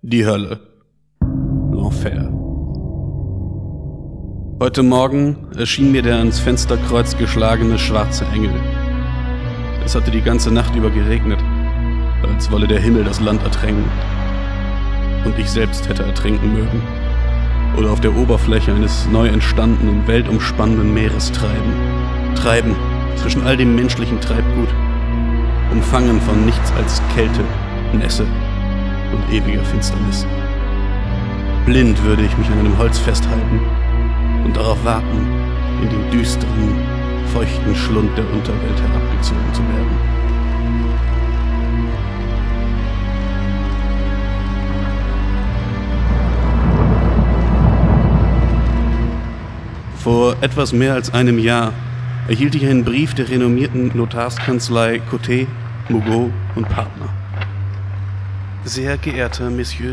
Die Hölle. L'Enfer. Heute Morgen erschien mir der ans Fensterkreuz geschlagene schwarze Engel. Es hatte die ganze Nacht über geregnet, als wolle der Himmel das Land ertränken. Und ich selbst hätte ertrinken mögen. Oder auf der Oberfläche eines neu entstandenen, weltumspannenden Meeres treiben. Treiben zwischen all dem menschlichen Treibgut. Umfangen von nichts als Kälte, Nässe und ewiger Finsternis. Blind würde ich mich an einem Holz festhalten und darauf warten, in den düsteren, feuchten Schlund der Unterwelt herabgezogen zu werden. Vor etwas mehr als einem Jahr erhielt ich einen Brief der renommierten Notarskanzlei Cotet, Mugot und Partner. Sehr geehrter Monsieur